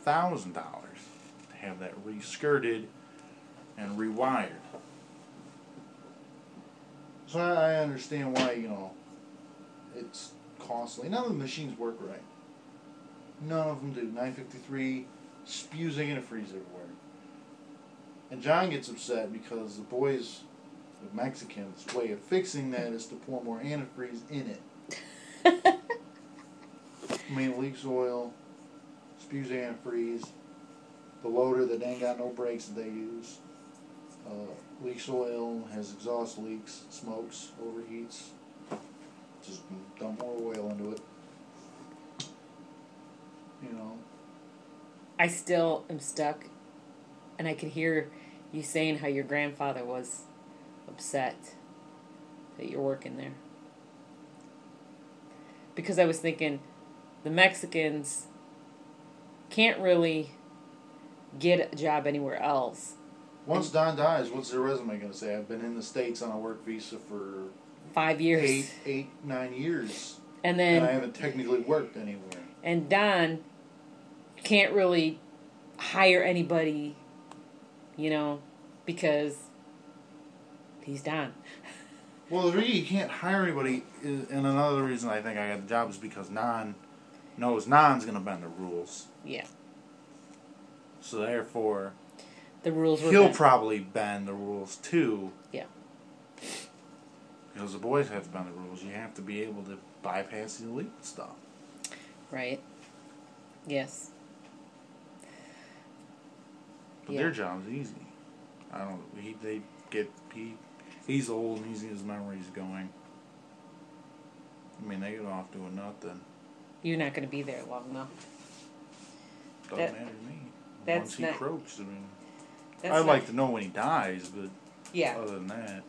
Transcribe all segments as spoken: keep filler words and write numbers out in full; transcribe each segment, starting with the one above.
thousand dollars to have that re-skirted and rewired. So I understand why, you know, it's costly. None of the machines work right. None of them do. nine fifty-three spews antifreeze everywhere. And John gets upset because the boys, the Mexicans' way of fixing that is to pour more antifreeze in it. I mean, it leaks oil, spews antifreeze. The loader that ain't got no brakes that they use uh, leaks oil, has exhaust leaks, smokes, overheats. Just dump more oil into it. You know. I still am stuck, and I could hear you saying how your grandfather was upset that you're working there. Because I was thinking, the Mexicans can't really get a job anywhere else. Once Don dies, what's their resume going to say? I've been in the States on a work visa for five years, eight, eight, nine years, and then and I haven't technically worked anywhere. And Don can't really hire anybody, you know, because he's Don. Well, the reason you can't hire anybody, is, and another reason I think I got the job is because Non knows Non's going to bend the rules. Yeah. So therefore, the rules were he'll bent. probably bend the rules too. Yeah. Because the boys have to bend the rules. You have to be able to bypass the illegal stuff. Right. Yes. But yeah. their job's easy. I don't. He they get he. He's old and he's, his memory's going. I mean, they get off doing nothing. You're not going to be there long, though. Doesn't that, matter to me. That's Once he not, croaks, I mean, I'd not, like to know when he dies, but yeah. other than that,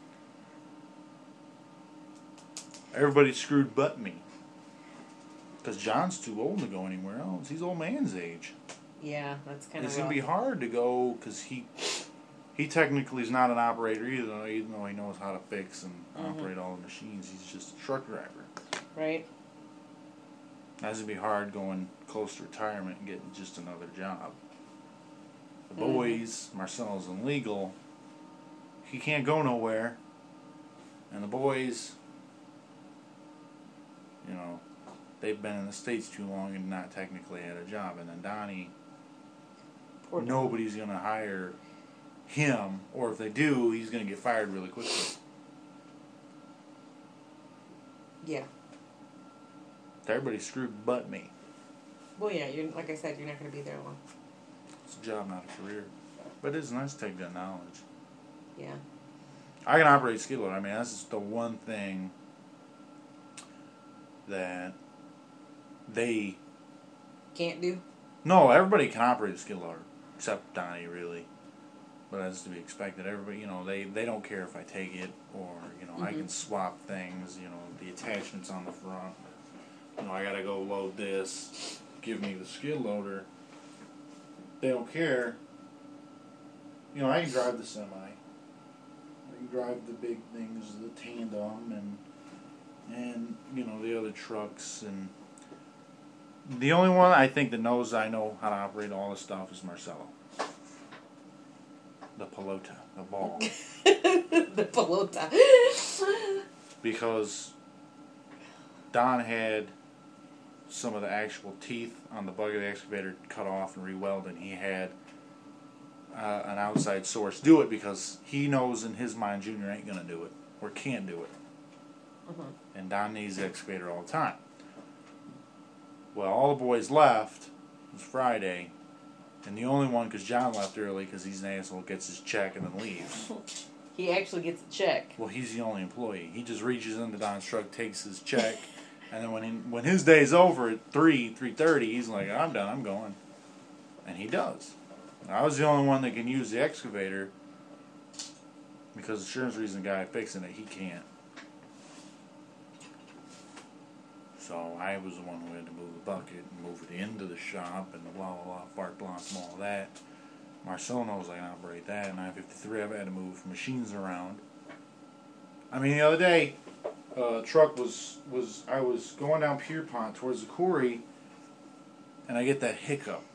everybody's screwed but me. Because John's too old to go anywhere else. He's old man's age. Yeah, that's kind of. It's going to be hard to go because he. He technically is not an operator either, even though he knows how to fix and mm-hmm. operate all the machines. He's just a truck driver. Right. That's going to be hard going close to retirement and getting just another job. The mm-hmm. boys, Marcelo's in legal. He can't go nowhere. And the boys, you know, they've been in the States too long and not technically had a job. And then Donnie, Poor nobody's going to hire him, or if they do, he's going to get fired really quickly. Yeah. Everybody's screwed but me. Well, yeah, you're like I said, you're not going to be there long. It's a job, not a career. But it is nice to take that knowledge. Yeah. I can operate a skid loader. I mean, that's the one thing that they... Can't do? No, everybody can operate a skid loader, except Donnie, really. But that's to be expected. Everybody, you know, they, they don't care if I take it or, you know, mm-hmm. I can swap things, you know, the attachments on the front. You know, I gotta go load this, give me the skid loader. They don't care. You know, I can drive the semi. I can drive the big things, the tandem and, and, you know, the other trucks. And the only one I think that knows I know how to operate all this stuff is Marcelo. The pelota, the ball. The pelota. Because Don had some of the actual teeth on the bug of the excavator cut off and re-welded, and he had uh, an outside source do it because he knows in his mind Junior ain't going to do it or can't do it. Mm-hmm. And Don needs the excavator all the time. Well, all the boys left. It was Friday. And the only one, because John left early because he's an asshole, gets his check and then leaves. He actually gets a check. Well, he's the only employee. He just reaches into Don's truck, takes his check, and then when he, when his day's over at three, three thirty, he's like, I'm done, I'm going. And he does. I was the only one that can use the excavator because the insurance reason the guy fixing it, he can't. So I was the one who had to move the bucket and move it into the shop and the blah, blah, blah, fart blocks and all of that. Marcel knows I can operate that. nine fifty-three, I've had to move machines around. I mean, the other day, a uh, truck was, was, I was going down Pierpont towards the quarry, and I get that hiccup.